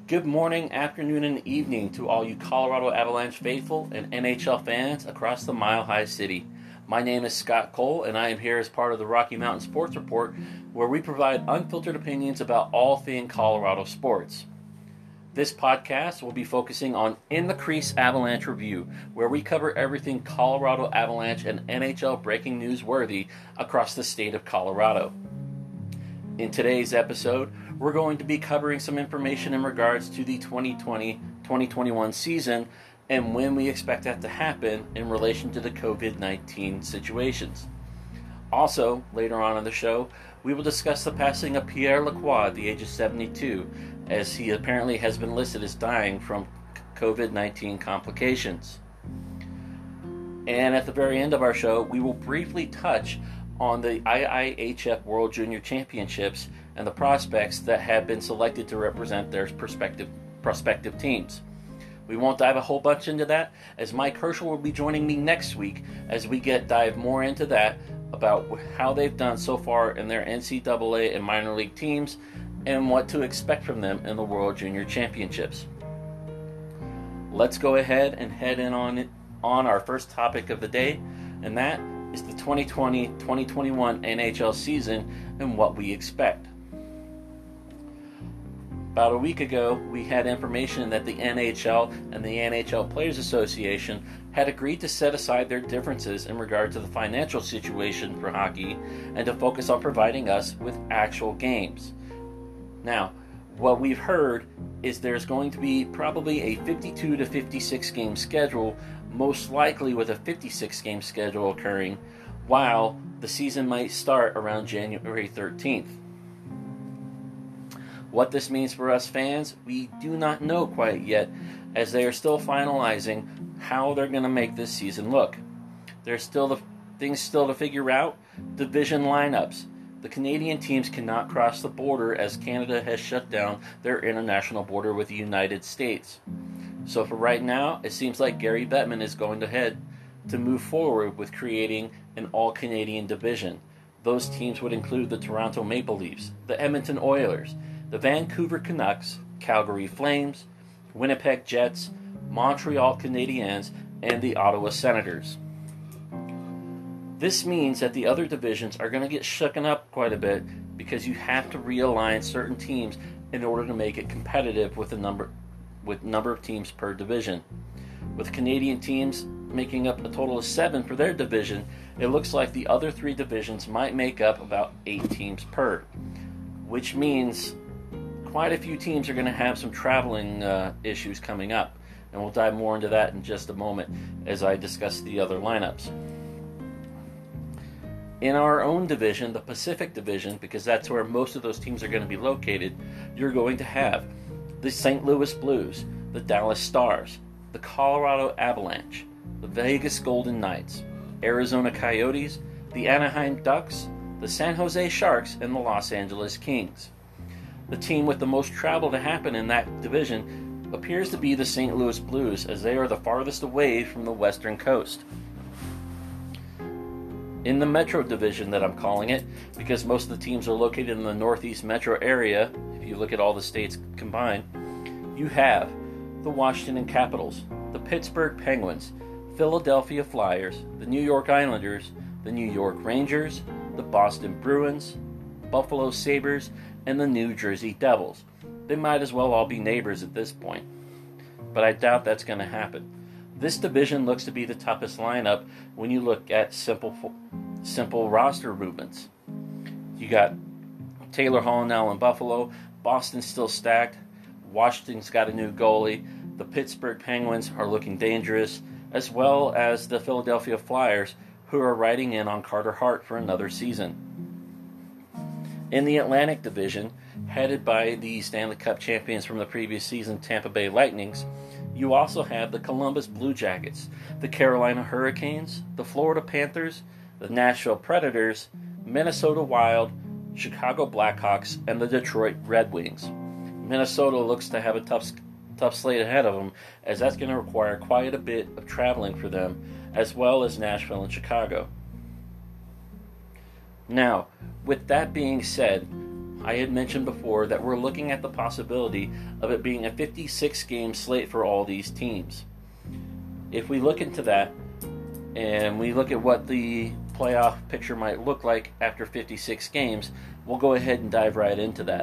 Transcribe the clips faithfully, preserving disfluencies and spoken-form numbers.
Good morning, afternoon, and evening to all you Colorado Avalanche faithful and N H L fans across the Mile High City. My name is Scott Cole, and I am here as part of the Rocky Mountain Sports Report, where we provide unfiltered opinions about all things Colorado sports. This podcast will be focusing on In the Crease Avalanche Review, where we cover everything Colorado Avalanche and N H L breaking news worthy across the state of Colorado. In today's episode, we're going to be covering some information in regards to the twenty twenty twenty twenty-one season and when we expect that to happen in relation to the covid nineteen situations. Also, later on in the show, we will discuss the passing of Pierre Lacroix at the age of seventy-two, as he apparently has been listed as dying from covid nineteen complications. And at the very end of our show, we will briefly touch on the I I H F World Junior Championships and the prospects that have been selected to represent their prospective, prospective teams. We won't dive a whole bunch into that, as Mike Herschel will be joining me next week as we get dive more into that, about how they've done so far in their N C double A and minor league teams and what to expect from them in the World Junior Championships. Let's go ahead and head in on, on our first topic of the day, and that is the twenty twenty twenty twenty-one N H L season and what we expect. About a week ago, we had information that the N H L and the N H L Players Association had agreed to set aside their differences in regard to the financial situation for hockey and to focus on providing us with actual games. Now, what we've heard is there's going to be probably a fifty-two to fifty-six game schedule, most likely with a fifty-six game schedule occurring, while the season might start around January thirteenth. What this means for us fans, we do not know quite yet, as they are still finalizing how they're going to make this season look. There's still the things still to figure out. Division lineups. The Canadian teams cannot cross the border as Canada has shut down their international border with the United States. So for right now, it seems like Gary Bettman is going ahead to move forward with creating an all-Canadian division. Those teams would include the Toronto Maple Leafs, the Edmonton Oilers, the Vancouver Canucks, Calgary Flames, Winnipeg Jets, Montreal Canadiens, and the Ottawa Senators. This means that the other divisions are going to get shooken up quite a bit because you have to realign certain teams in order to make it competitive with the number with number of teams per division. With Canadian teams making up a total of seven for their division, it looks like the other three divisions might make up about eight teams per, which means quite a few teams are going to have some traveling uh, issues coming up, and we'll dive more into that in just a moment as I discuss the other lineups. In our own division, the Pacific Division, because that's where most of those teams are going to be located, you're going to have the Saint Louis Blues, the Dallas Stars, the Colorado Avalanche, the Vegas Golden Knights, Arizona Coyotes, the Anaheim Ducks, the San Jose Sharks, and the Los Angeles Kings. The team with the most travel to happen in that division appears to be the Saint Louis Blues, as they are the farthest away from the western coast. In the Metro Division, that I'm calling it, because most of the teams are located in the Northeast Metro area, if you look at all the states combined, you have the Washington Capitals, the Pittsburgh Penguins, Philadelphia Flyers, the New York Islanders, the New York Rangers, the Boston Bruins, Buffalo Sabres, and the New Jersey Devils. They might as well all be neighbors at this point, but I doubt that's going to happen. This division looks to be the toughest lineup when you look at simple simple roster movements. You got Taylor Hall now in Buffalo, Boston's still stacked, Washington's got a new goalie, the Pittsburgh Penguins are looking dangerous, as well as the Philadelphia Flyers, who are riding in on Carter Hart for another season. In the Atlantic Division, headed by the Stanley Cup champions from the previous season, Tampa Bay Lightnings, you also have the Columbus Blue Jackets, the Carolina Hurricanes, the Florida Panthers, the Nashville Predators, Minnesota Wild, Chicago Blackhawks, and the Detroit Red Wings. Minnesota looks to have a tough, tough slate ahead of them, as that's going to require quite a bit of traveling for them, as well as Nashville and Chicago. Now, with that being said, I had mentioned before that we're looking at the possibility of it being a fifty-six game slate for all these teams. If we look into that, and we look at what the playoff picture might look like after fifty-six games, we'll go ahead and dive right into that.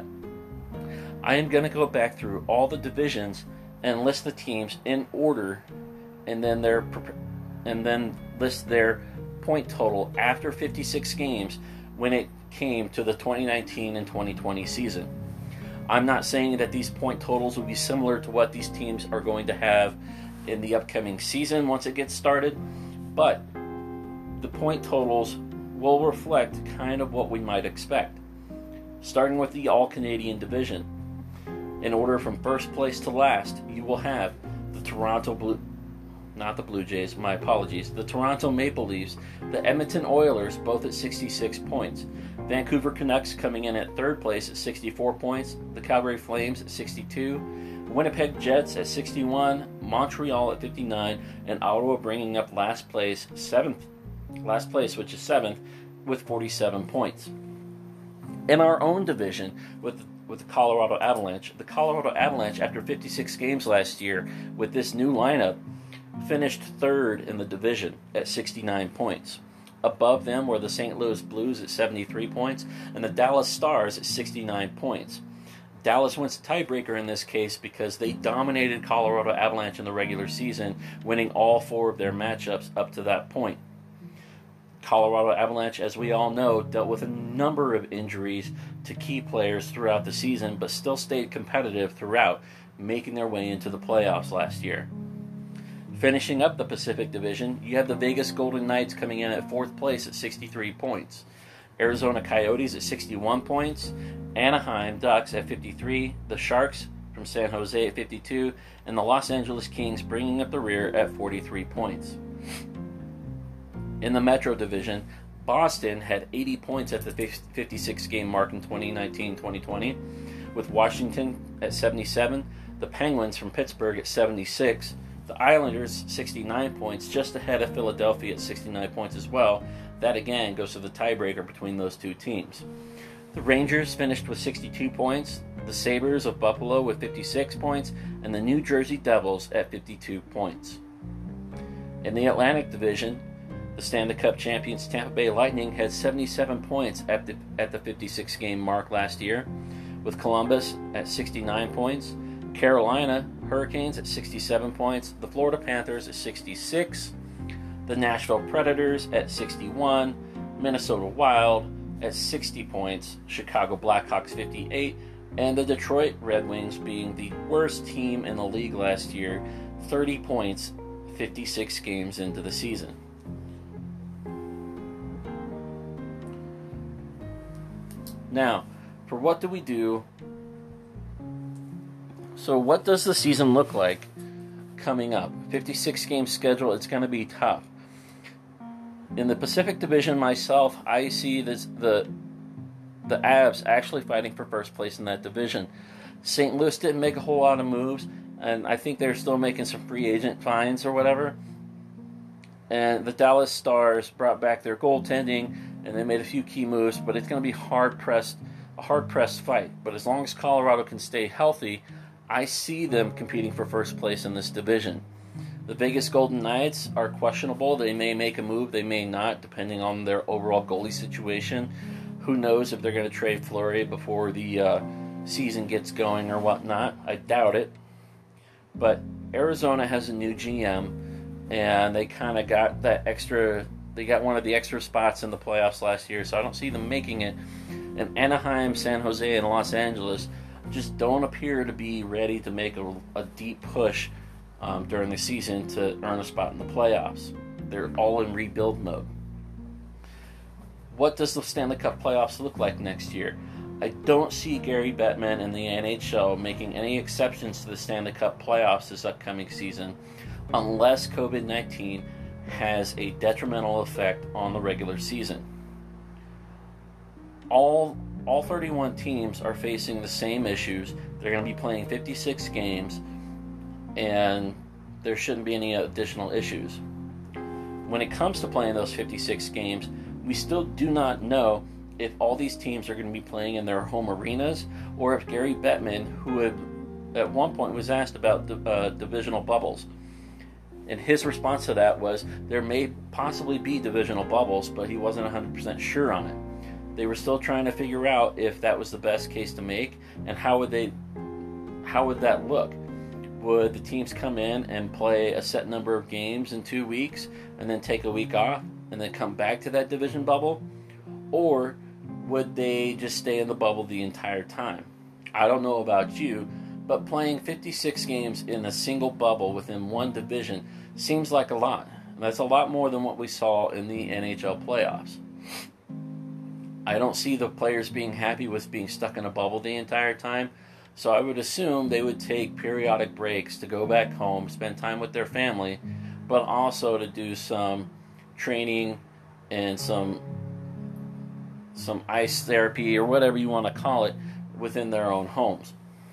I am going to go back through all the divisions and list the teams in order, and then their and then list their point total after fifty-six games when it came to the twenty nineteen and twenty twenty season. I'm not saying that these point totals will be similar to what these teams are going to have in the upcoming season once it gets started, but the point totals will reflect kind of what we might expect. Starting with the All-Canadian division. In order from first place to last, you will have the Toronto Blue, not the Blue Jays, my apologies, the Toronto Maple Leafs, the Edmonton Oilers, both at sixty-six points. Vancouver Canucks coming in at third place at sixty-four points, the Calgary Flames at sixty-two, Winnipeg Jets at sixty-one, Montreal at fifty-nine, and Ottawa bringing up last place, seventh, last place, which is seventh, with forty-seven points. In our own division, with with the Colorado Avalanche, the Colorado Avalanche, after fifty-six games last year, with this new lineup, finished third in the division at sixty-nine points. Above them were the Saint Louis Blues at seventy-three points and the Dallas Stars at sixty-nine points. Dallas wins the tiebreaker in this case because they dominated Colorado Avalanche in the regular season, winning all four of their matchups up to that point. Colorado Avalanche, as we all know, dealt with a number of injuries to key players throughout the season, but still stayed competitive throughout, making their way into the playoffs last year. Finishing up the Pacific Division, you have the Vegas Golden Knights coming in at fourth place at sixty-three points. Arizona Coyotes at sixty-one points, Anaheim Ducks at fifty-three, the Sharks from San Jose at fifty-two, and the Los Angeles Kings bringing up the rear at forty-three points. In the Metro Division, Boston had eighty points at the fifty-six game mark in twenty nineteen twenty twenty, with Washington at seventy-seven, the Penguins from Pittsburgh at seventy-six, the Islanders sixty-nine points, just ahead of Philadelphia at sixty-nine points as well. That again goes to the tiebreaker between those two teams. The Rangers finished with sixty-two points, the Sabres of Buffalo with fifty-six points, and the New Jersey Devils at fifty-two points. In the Atlantic Division, the Stanley Cup champions Tampa Bay Lightning had seventy-seven points at the at the fifty-six game mark last year, with Columbus at sixty-nine points, Carolina Hurricanes at sixty-seven points, the Florida Panthers at sixty-six, the Nashville Predators at sixty-one, Minnesota Wild at sixty points, Chicago Blackhawks fifty-eight, and the Detroit Red Wings, being the worst team in the league last year, thirty points, fifty-six games into the season. Now, for what do we do? So what does the season look like coming up? fifty-six game schedule, it's going to be tough. In the Pacific Division myself, I see this, the the Avs actually fighting for first place in that division. Saint Louis didn't make a whole lot of moves, and I think they're still making some free agent finds or whatever. And the Dallas Stars brought back their goaltending, and they made a few key moves, but it's going to be hard-pressed, a hard-pressed fight. But as long as Colorado can stay healthy, I see them competing for first place in this division. The Vegas Golden Knights are questionable. They may make a move, they may not, depending on their overall goalie situation. Who knows if they're going to trade Fleury before the uh, season gets going or whatnot. I doubt it. But Arizona has a new G M, and they kind of got that extra, they got one of the extra spots in the playoffs last year, so I don't see them making it. And Anaheim, San Jose, and Los Angeles just don't appear to be ready to make a, a deep push um, during the season to earn a spot in the playoffs. They're all in rebuild mode. What does the Stanley Cup playoffs look like next year? I don't see Gary Bettman and the N H L making any exceptions to the Stanley Cup playoffs this upcoming season unless covid nineteen has a detrimental effect on the regular season. All all thirty-one teams are facing the same issues. They're going to be playing fifty-six games, and there shouldn't be any additional issues. When it comes to playing those fifty-six games, we still do not know if all these teams are going to be playing in their home arenas, or if Gary Bettman, who had at one point was asked about the uh, divisional bubbles, and his response to that was there may possibly be divisional bubbles, but he wasn't one hundred percent sure on it. They were still trying to figure out if that was the best case to make, and how would they, how would that look? Would the teams come in and play a set number of games in two weeks and then take a week off and then come back to that division bubble? Or would they just stay in the bubble the entire time? I don't know about you, but playing fifty-six games in a single bubble within one division seems like a lot. That's a lot more than what we saw in the N H L playoffs. I don't see the players being happy with being stuck in a bubble the entire time, so I would assume they would take periodic breaks to go back home, spend time with their family, but also to do some training and some some ice therapy or whatever you want to call it within their own homes.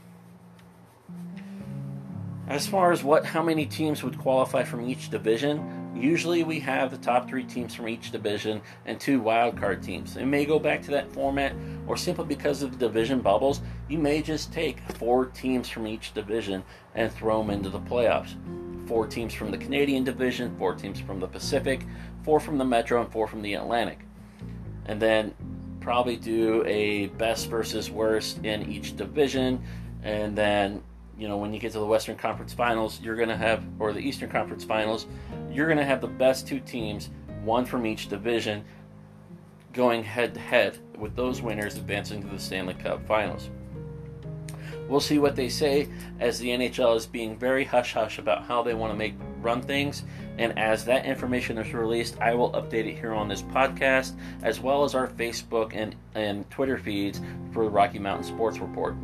As far as what how many teams would qualify from each division, usually we have the top three teams from each division and two wildcard teams. It may go back to that format, or simply because of the division bubbles, you may just take four teams from each division and throw them into the playoffs. Four teams from the Canadian division, four teams from the Pacific, four from the Metro, and four from the Atlantic. And then probably do a best versus worst in each division, and then you know, when you get to the Western Conference Finals, you're going to have, or the Eastern Conference Finals, you're going to have the best two teams, one from each division, going head-to-head, with those winners advancing to the Stanley Cup Finals. We'll see what they say, as the N H L is being very hush-hush about how they want to make run things, and as that information is released, I will update it here on this podcast, as well as our Facebook and, and Twitter feeds for the Rocky Mountain Sports Report.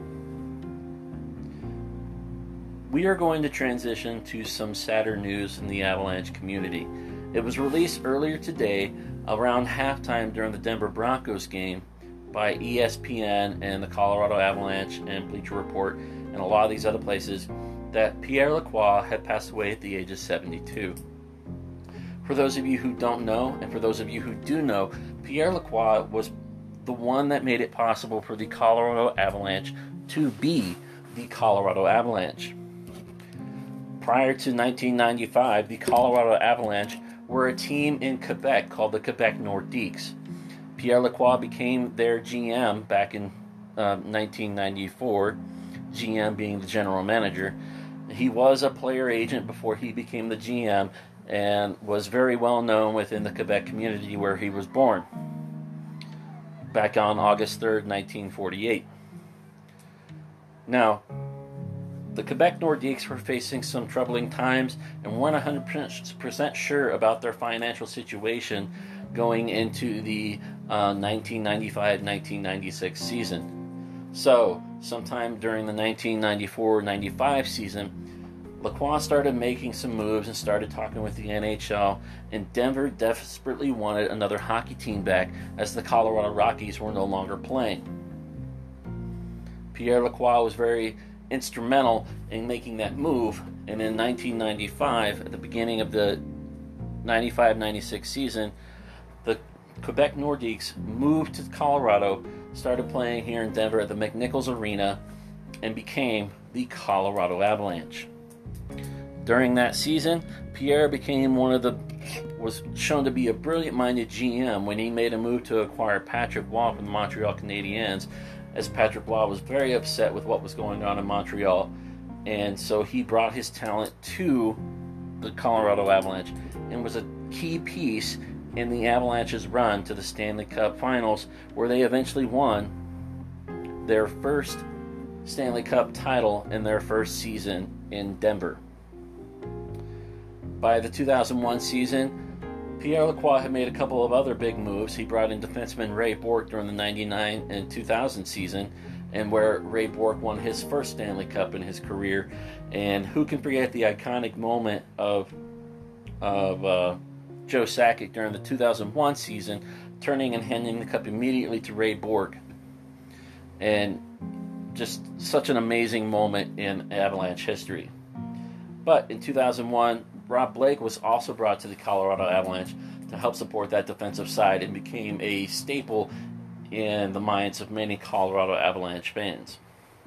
We are going to transition to some sadder news in the Avalanche community. It was released earlier today, around halftime during the Denver Broncos game, by E S P N and the Colorado Avalanche and Bleacher Report and a lot of these other places, that Pierre Lacroix had passed away at the age of seventy-two. For those of you who don't know, and for those of you who do know, Pierre Lacroix was the one that made it possible for the Colorado Avalanche to be the Colorado Avalanche. Prior to nineteen ninety-five, the Colorado Avalanche were a team in Quebec called the Quebec Nordiques. Pierre Lacroix became their G M back in uh, nineteen ninety-four, G M being the general manager. He was a player agent before he became the G M and was very well known within the Quebec community where he was born, back on August third, nineteen forty-eight. Now, the Quebec Nordiques were facing some troubling times and weren't one hundred percent sure about their financial situation going into the uh, nineteen ninety-five nineteen ninety-six season. So, sometime during the nineteen ninety-four ninety-five season, Lacroix started making some moves and started talking with the N H L, and Denver desperately wanted another hockey team back as the Colorado Rockies were no longer playing. Pierre Lacroix was very instrumental in making that move, and in nineteen ninety-five, at the beginning of the ninety-five ninety-six season, the Quebec Nordiques moved to Colorado, started playing here in Denver at the McNichols Arena, and became the Colorado Avalanche. During that season, Pierre became one of the was shown to be a brilliant-minded G M when he made a move to acquire Patrick Roy from the Montreal Canadiens, as Patrick Roy was very upset with what was going on in Montreal, and so he brought his talent to the Colorado Avalanche and was a key piece in the Avalanche's run to the Stanley Cup Finals, where they eventually won their first Stanley Cup title in their first season in Denver. By the two thousand one season, Pierre Lacroix had made a couple of other big moves. He brought in defenseman Ray Bourque during the ninety-nine and two thousand season, and where Ray Bourque won his first Stanley Cup in his career. And who can forget the iconic moment of of uh, Joe Sakic during the two thousand one season, turning and handing the cup immediately to Ray Bourque. And just such an amazing moment in Avalanche history. But in two thousand one, Rob Blake was also brought to the Colorado Avalanche to help support that defensive side and became a staple in the minds of many Colorado Avalanche fans.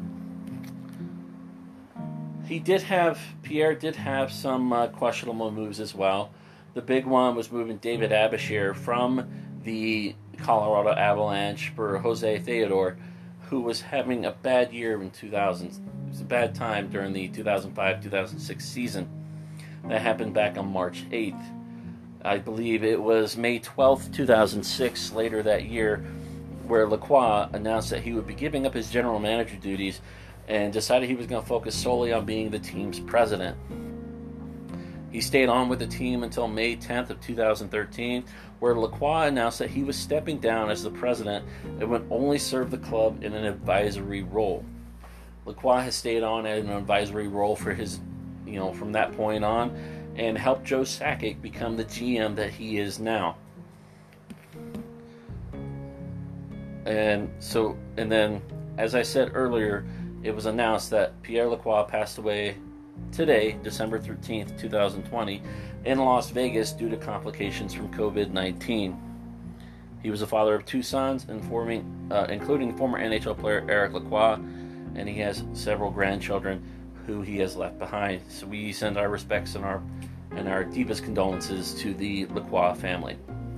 He did have, Pierre did have some uh, questionable moves as well. The big one was moving David Abashir from the Colorado Avalanche for Jose Theodore, who was having a bad year in two thousand. It was a bad time during the two thousand five two thousand six season. That happened back on March eighth. I believe it was May twelfth, two thousand six, later that year, where Lacroix announced that he would be giving up his general manager duties and decided he was going to focus solely on being the team's president. He stayed on with the team until May tenth of two thousand thirteen, where Lacroix announced that he was stepping down as the president and would only serve the club in an advisory role. Lacroix has stayed on in an advisory role for his, you know, from that point on, and helped Joe Sakic become the G M that he is now. And so, and then, as I said earlier, it was announced that Pierre Lacroix passed away today, December thirteenth, twenty twenty, in Las Vegas due to complications from covid nineteen. He was the father of two sons, informing, uh, including former N H L player Eric Lacroix, and he has several grandchildren who he has left behind. So we send our respects and our and our deepest condolences to the Lacroix family.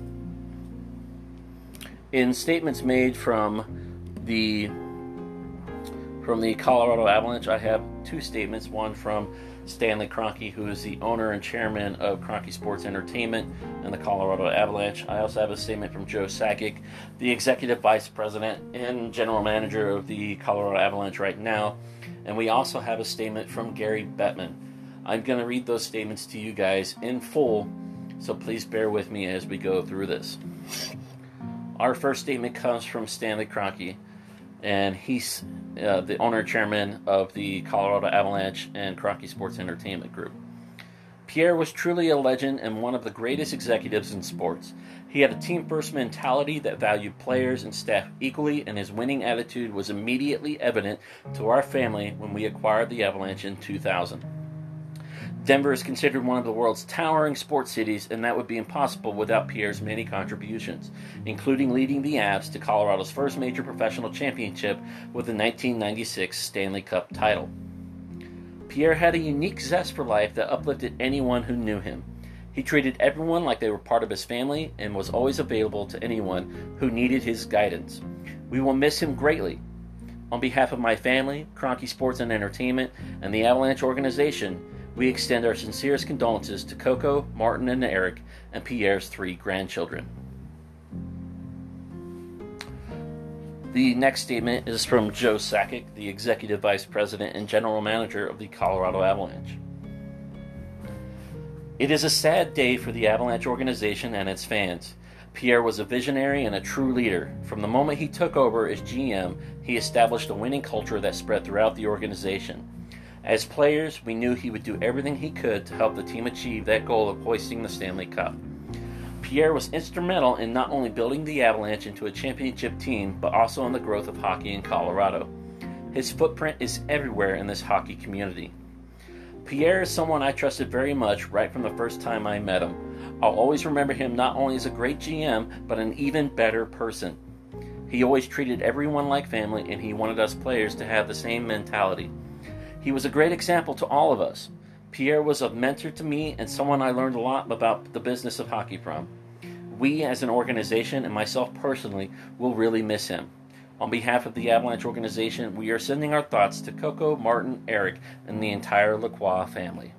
In statements made from the From the Colorado Avalanche, I have two statements. One from Stanley Kroenke, who is the owner and chairman of Kroenke Sports Entertainment and the Colorado Avalanche. I also have a statement from Joe Sakic, the executive vice president and general manager of the Colorado Avalanche right now. And we also have a statement from Gary Bettman. I'm going to read those statements to you guys in full, so please bear with me as we go through this. Our first statement comes from Stanley Kroenke, and he's uh, the owner and chairman of the Colorado Avalanche and Kroenke Sports Entertainment Group. Pierre was truly a legend and one of the greatest executives in sports. He had a team-first mentality that valued players and staff equally, and his winning attitude was immediately evident to our family when we acquired the Avalanche in two thousand. Denver is considered one of the world's towering sports cities, and that would be impossible without Pierre's many contributions, including leading the Avs to Colorado's first major professional championship with the nineteen ninety-six Stanley Cup title. Pierre had a unique zest for life that uplifted anyone who knew him. He treated everyone like they were part of his family and was always available to anyone who needed his guidance. We will miss him greatly. On behalf of my family, Kroenke Sports and Entertainment, and the Avalanche organization, we extend our sincerest condolences to Coco, Martin, and Eric, and Pierre's three grandchildren. The next statement is from Joe Sakic, the Executive Vice President and General Manager of the Colorado Avalanche. It is a sad day for the Avalanche organization and its fans. Pierre was a visionary and a true leader. From the moment he took over as G M, he established a winning culture that spread throughout the organization. As players, we knew he would do everything he could to help the team achieve that goal of hoisting the Stanley Cup. Pierre was instrumental in not only building the Avalanche into a championship team, but also in the growth of hockey in Colorado. His footprint is everywhere in this hockey community. Pierre is someone I trusted very much right from the first time I met him. I'll always remember him not only as a great G M, but an even better person. He always treated everyone like family, and he wanted us players to have the same mentality. He was a great example to all of us. Pierre was a mentor to me and someone I learned a lot about the business of hockey from. We as an organization and myself personally will really miss him. On behalf of the Avalanche organization, we are sending our thoughts to Coco, Martin, Eric, and the entire Lacroix family.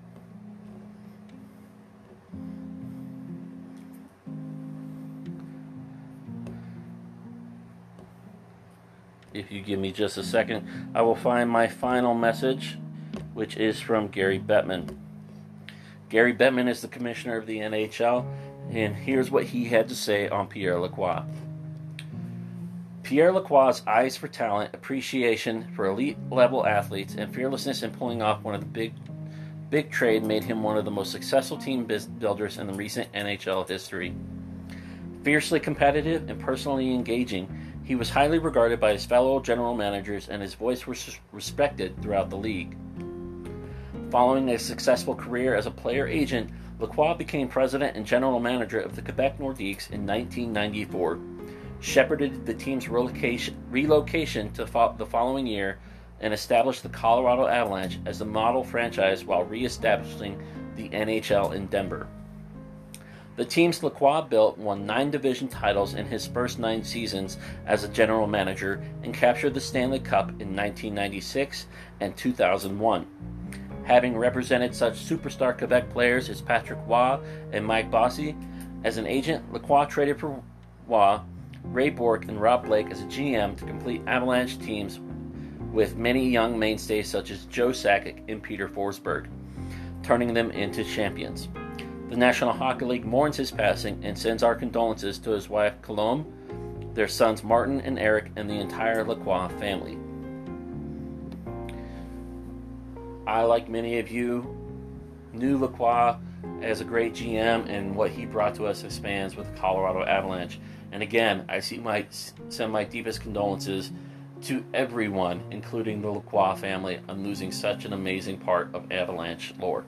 If you give me just a second, I will find my final message, which is from Gary Bettman. Gary Bettman is the commissioner of the N H L, and here's what he had to say on Pierre Lacroix. Pierre Lacroix's eyes for talent, appreciation for elite-level athletes, and fearlessness in pulling off one of the big, big trade made him one of the most successful team builders in the recent N H L history. Fiercely competitive and personally engaging, he was highly regarded by his fellow general managers, and his voice was respected throughout the league. Following a successful career as a player agent, Lacroix became president and general manager of the Quebec Nordiques in nineteen ninety-four, shepherded the team's relocation, relocation to fo- the following year, and established the Colorado Avalanche as the model franchise while re-establishing the N H L in Denver. The teams Lacroix built won nine division titles in his first nine seasons as a general manager and captured the Stanley Cup in nineteen ninety-six and two thousand one. Having represented such superstar Quebec players as Patrick Roy and Mike Bossy, as an agent, Lacroix traded for Roy, Ray Bourque, and Rob Blake as a G M to complete Avalanche teams with many young mainstays such as Joe Sakic and Peter Forsberg, turning them into champions. The National Hockey League mourns his passing and sends our condolences to his wife Colombe, their sons Martin and Eric, and the entire Lacroix family. I, like many of you, knew Lacroix as a great G M and what he brought to us as fans with the Colorado Avalanche. And again, I see my, send my deepest condolences to everyone, including the Lacroix family, on losing such an amazing part of Avalanche lore.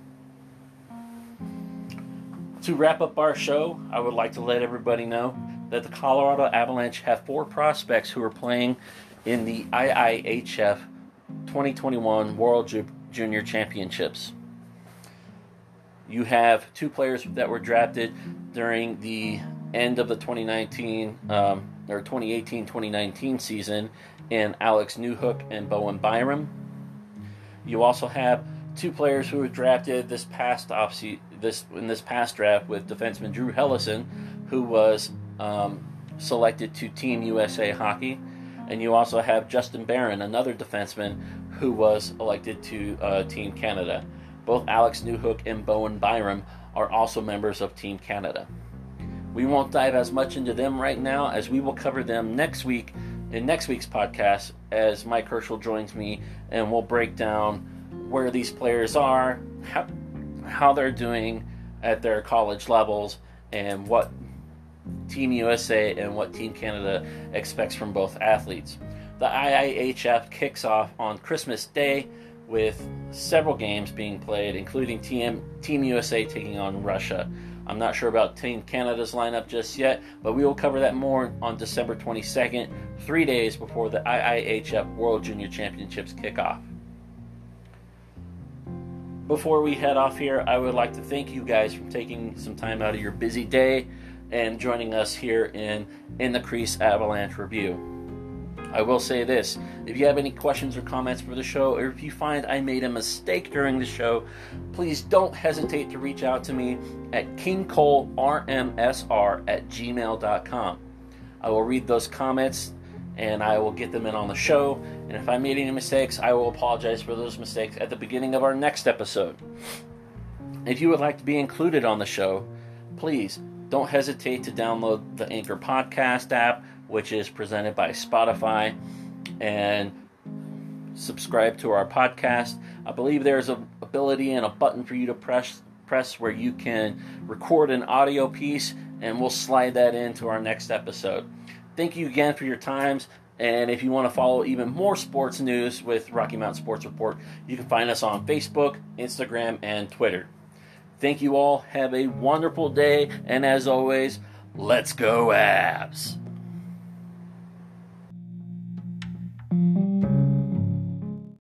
To wrap up our show, I would like to let everybody know that the Colorado Avalanche have four prospects who are playing in the I I H F twenty twenty-one World Ju- Junior Championships. You have two players that were drafted during the end of the twenty nineteen um, or twenty eighteen twenty nineteen season in Alex Newhook and Bowen Byram. You also have two players who were drafted this past offseason, this in this past draft, with defenseman Drew Hellison, who was um, selected to Team U S A Hockey, and you also have Justin Barron, another defenseman, who was elected to uh, Team Canada. Both Alex Newhook and Bowen Byram are also members of Team Canada. We won't dive as much into them right now, as we will cover them next week in next week's podcast, as Mike Herschel joins me, and we'll break down where these players are, how, how they're doing at their college levels, and what Team U S A and what Team Canada expects from both athletes. The I I H F kicks off on Christmas Day with several games being played, including Team, Team U S A taking on Russia. I'm not sure about Team Canada's lineup just yet, but we will cover that more on December twenty-second, three days before the I I H F World Junior Championships kick off. Before we head off here, I would like to thank you guys for taking some time out of your busy day and joining us here in In the Crease Avalanche Review. I will say this: if you have any questions or comments for the show, or if you find I made a mistake during the show, please don't hesitate to reach out to me at king cole r m s r at gmail dot com. I will read those comments and I will get them in on the show. And if I made any mistakes, I will apologize for those mistakes at the beginning of our next episode. If you would like to be included on the show, please don't hesitate to download the Anchor Podcast app, which is presented by Spotify, and subscribe to our podcast. I believe there's an ability and a button for you to press press where you can record an audio piece, and we'll slide that into our next episode. Thank you again for your times, and if you want to follow even more sports news with Rocky Mountain Sports Report, you can find us on Facebook, Instagram, and Twitter. Thank you all. Have a wonderful day, and as always, let's go Avs!